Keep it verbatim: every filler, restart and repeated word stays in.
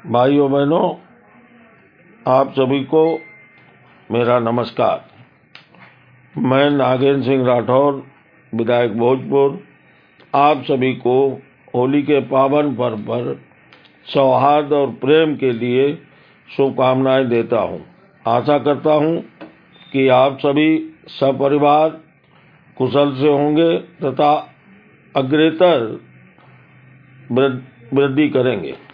भाइयों बहनों, आप सभी को मेरा नमस्कार। मैं नागेंद्र सिंह राठौर, विधायक भोजपुर, आप सभी को होली के पावन पर्व पर सौहार्द और प्रेम के लिए शुभकामनाएं देता हूं। आशा करता हूं कि आप सभी सपरिवार कुशल से होंगे तथा अग्रेतर वृद्धि करेंगे।